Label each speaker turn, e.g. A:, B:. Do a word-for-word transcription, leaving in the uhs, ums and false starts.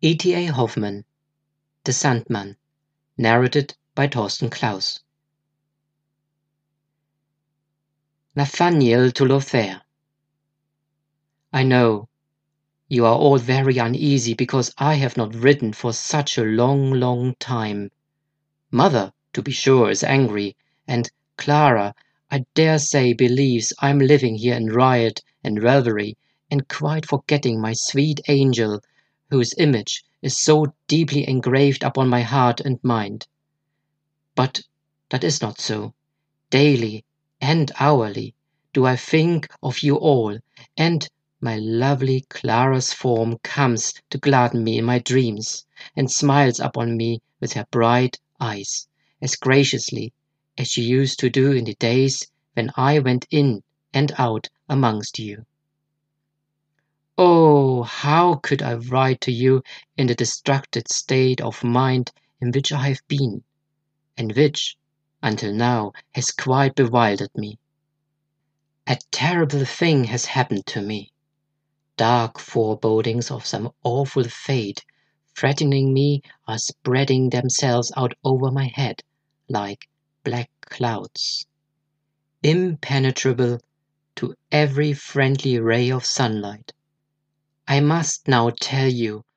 A: E T A Hoffmann, The Sandman, narrated by Thorsten Klaus. Nathaniel to Lothair. I know you are all very uneasy because I have not written for such a long, long time. Mother, to be sure, is angry, and Clara, I dare say, believes I'm living here in riot and revelry, and quite forgetting my sweet angel, whose image is so deeply engraved upon my heart and mind. But that is not so. Daily and hourly do I think of you all, and my lovely Clara's form comes to gladden me in my dreams, and smiles upon me with her bright eyes, as graciously as she used to do in the days when I went in and out amongst you. Oh, how could I write to you in the distracted state of mind in which I have been, and which, until now, has quite bewildered me. A terrible thing has happened to me. Dark forebodings of some awful fate threatening me are spreading themselves out over my head like black clouds, impenetrable to every friendly ray of sunlight. I must now tell you